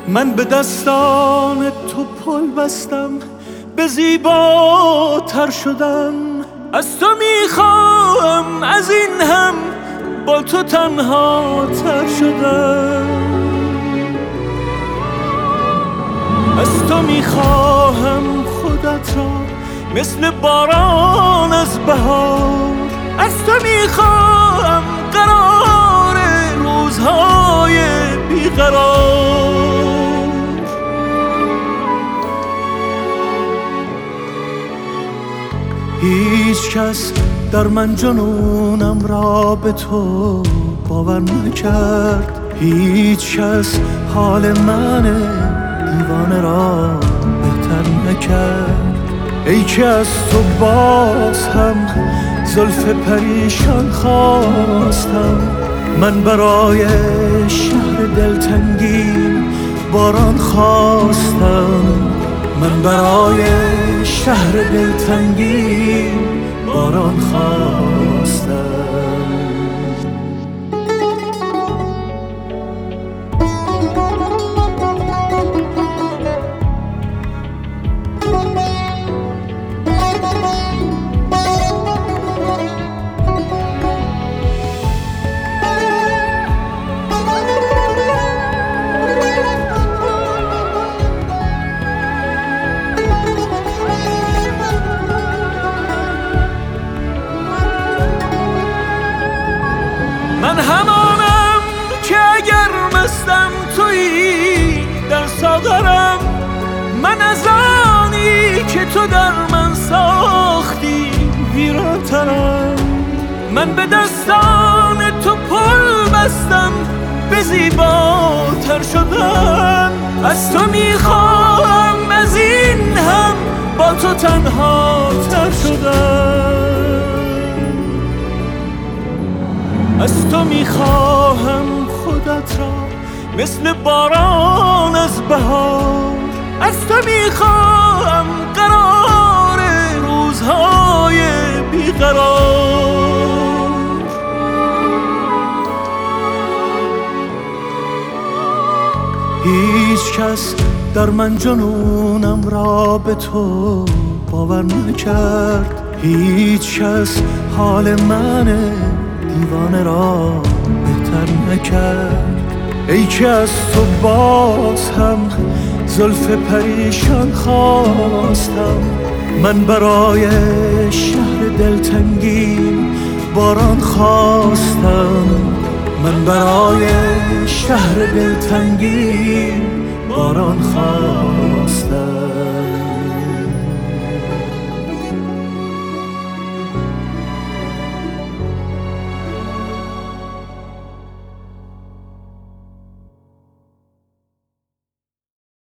من به دستان تو پل بستم، به زیباتر شدن. از تو میخواهم از این هم با تو تنها تر شدن. از تو میخواهم خودت را مثل باران از بهار. از تو میخواهم قرار روزهای بیقرار. هیچ کس در من جنونم را به تو باور نکرد. هیچ کس حال من دیوانه را بهتر نکرد. ای که از تو باز هم زلف پریشان خواستم. من برای شهر دلتنگی باران خواستم. من برای شهر دلتنگی باران خواستم. من همانم که اگر مستم تویی در ساغرم. من از آنی که تو در من ساختی ویرانترم. من به دستان تو پل بستم، به زیباتر شدن. از تو میخواهم از این هم با تو تنها تر شدن. از تو میخواهم خودت را مثل باران از بهار. از تو میخواهم قرار روزهای بیقرار. هیچ کس در من جنونم را به تو باور نکرد. هیچ کس حال من دیوانه را بهتر نکرد. ای که از تو باز هم زلف پریشان خواستم. من برای شهر دلتنگی باران خواستم. من برای شهر دلتنگی باران خواستم.